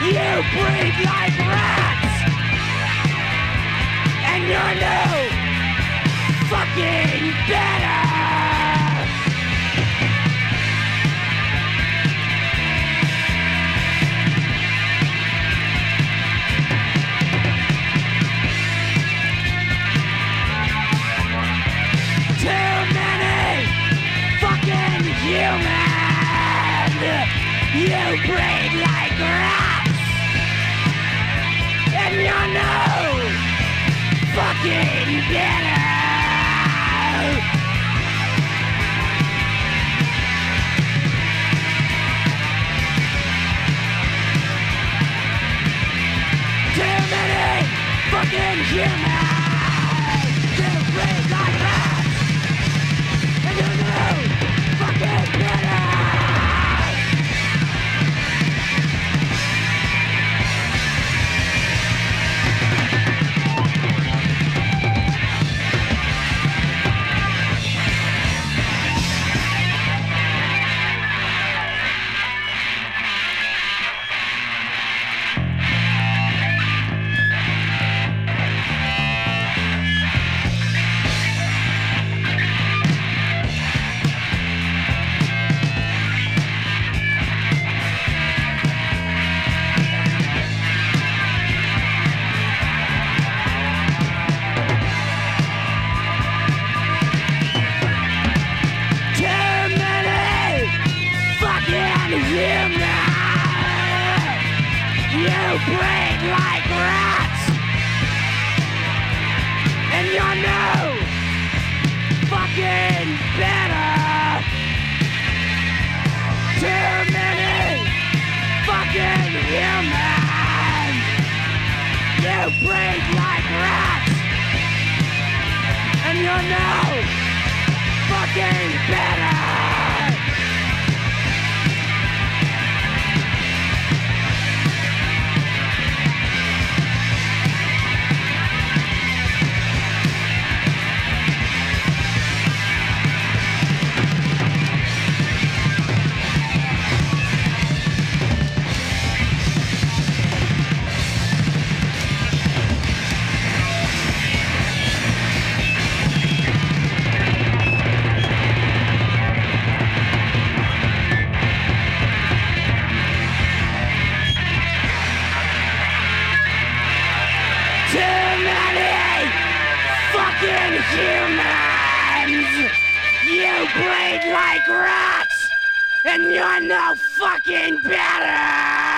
You breed like rats, and you're no fucking better. Too many fucking humans. You breed like rats, and you're no fucking better. Too many fucking humans. You breed like rats, and you're no fucking better. You breed like rats, and you're no fucking better. Too many fucking humans. You breed like rats, and you're no fucking better. Humans! You breed like rats, and you're no fucking better!